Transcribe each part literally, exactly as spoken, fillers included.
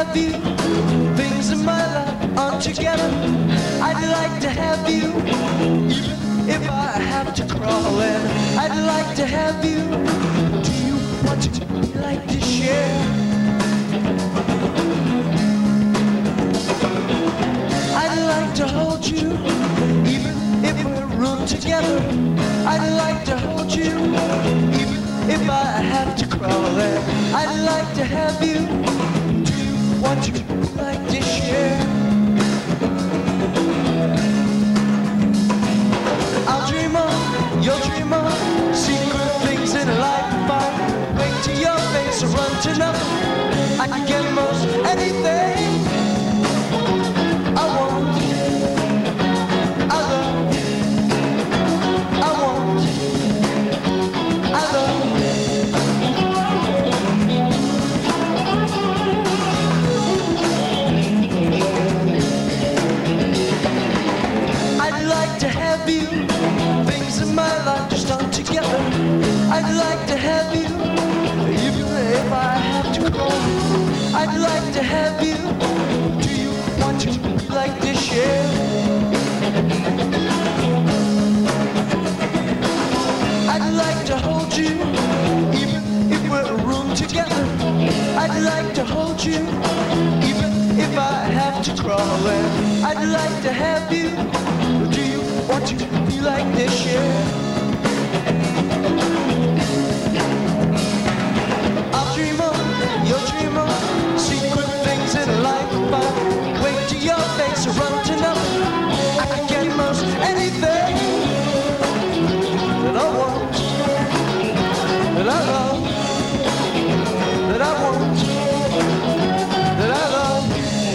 have you. Things in my life aren't together. I'd like to have you, even if I have to crawl in. I'd like to have you. Do you want to be like to share? I'd like to hold you, even if we're room together. I'd like to hold you, even if I have to crawl in. I'd like to have you. Do you want to be like to share? I'll dream on, you'll dream on, secret things in life. I'll wait till your face will run to nothing. I can get most anything I want. I love, I want, I love. I'd like to have you. Things in my life just aren't together. I'd like to have you, even if I have to crawl. I'd like to have you. Do you want to be like this, yeah? I'd like to hold you, even if we're in a room together. I'd like to hold you, even if I have to crawl in. I'd like to have you. Do you want to be like this, yeah? I'll dream on, you'll dream on, secret things in life. I'll wait till your face will run to nothing. I can get most anything that I want, that I love, that I want, that I love.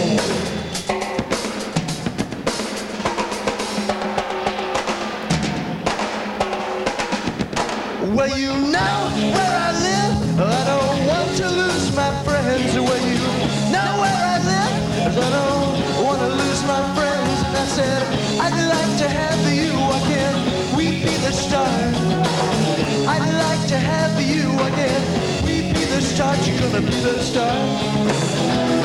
Well, you know where I live. I don't want to lose my friends. Well, you know where I live. I don't want to lose my friends. And I said, I'd like to have you. Why can't we be the stars? I'd like to have you. Why can't we be the stars? You're gonna be the stars.